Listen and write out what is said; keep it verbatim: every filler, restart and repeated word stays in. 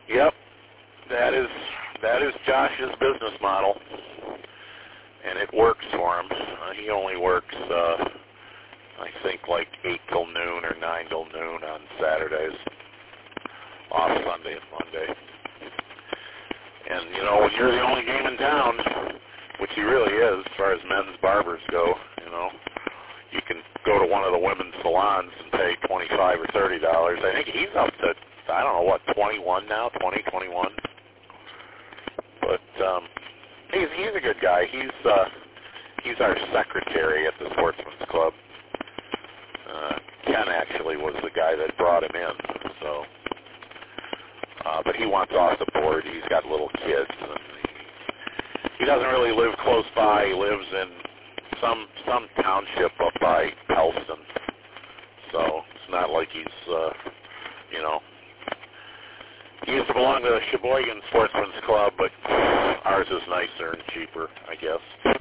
Yep, that is that is Josh's business model, and it works for him. Uh, he only works, uh, I think, like eight till noon or nine till noon on Saturdays, off Sunday and Monday. And, you know, when you're the only game in town, which he really is as far as men's barbers go, you know, you can go to one of the women's salons and pay twenty-five or thirty dollars. I think he's up to, I don't know, what, twenty-one now, twenty, twenty-one. But um, he's he's a good guy. He's uh, he's our secretary at the Sportsman's Club. Uh, Ken actually was the guy that brought him in. So, uh, but he wants off the board. He's got little kids. And he, he doesn't really live close by. He lives in some some township up by Pelston. So it's not like he's uh, you know. He used to belong to the Sheboygan Sportsman's Club, but ours is nicer and cheaper, I guess.